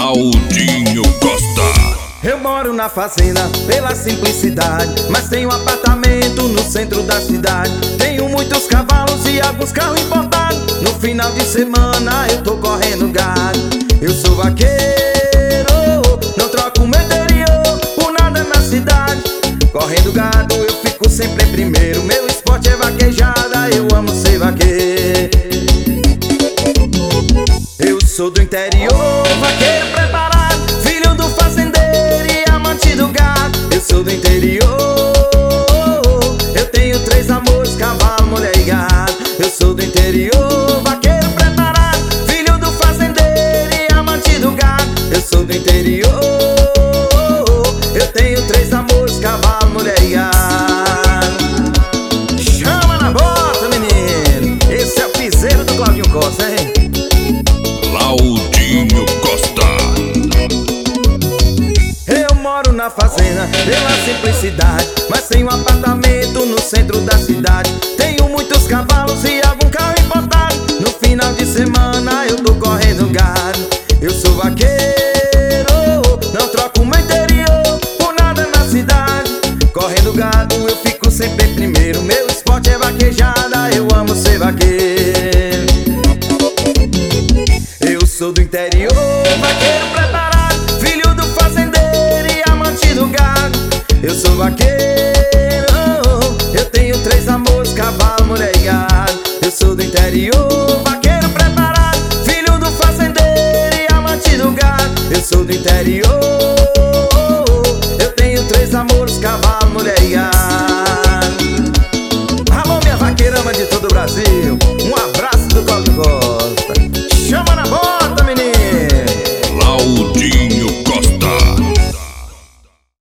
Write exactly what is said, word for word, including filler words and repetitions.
Claudinho Costa. Eu moro na fazenda pela simplicidade, mas tenho um apartamento no centro da cidade. Tenho muitos cavalos e alguns carros importados. No final de semana eu tô correndo gado. Eu sou vaqueiro, não troco meu interior por nada na cidade. Correndo gado eu fico sempre em primeiro. Meu esporte é vaquejada, eu amo ser vaqueiro. Eu sou do interior, vaqueiro preparado, filho do fazendeiro e amante do gado. Eu sou do interior, eu tenho três amores, cavalo, mulher e gado. Eu sou do interior, vaqueiro preparado, filho do fazendeiro e amante do gado. Eu sou do interior, eu tenho três amores, cavalo, mulher e gado. Chama na bota, menino, esse é o piseiro do Claudinho Costa, hein? Claudinho Costa. Eu moro na fazenda pela simplicidade, mas tenho um apartamento no centro da cidade. Tenho muitos cavalos e algum carro importado. No final de semana eu tô correndo gado. Eu sou vaqueiro, não troco meu interior por nada na cidade. Correndo gado eu fico sempre em primeiro. Meu esporte é vaquejada, eu amo ser vaqueiro. Eu sou do interior, vaqueiro preparado, filho do fazendeiro e amante do gado. Eu sou vaqueiro, eu tenho três amores, cavalo, mulher e gado. Eu sou do interior, vaqueiro preparado, filho do fazendeiro e amante do gado. Eu sou do interior,